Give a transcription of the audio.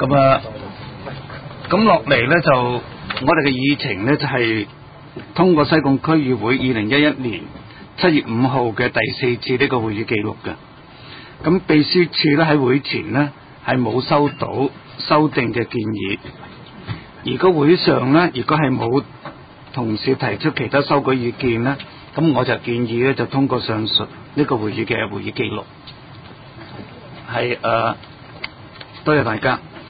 咁啊，咁落嚟咧就我哋嘅議程咧就係通過西貢區議會2011年7月5號嘅第4次呢個會議記錄嘅。咁秘書處咧喺會前呢係冇收到修訂嘅建議，而個會上呢，如果係冇同事提出其他修改意見呢，咁我就建議咧就通過上述呢個會議嘅會議記錄。係多謝大家。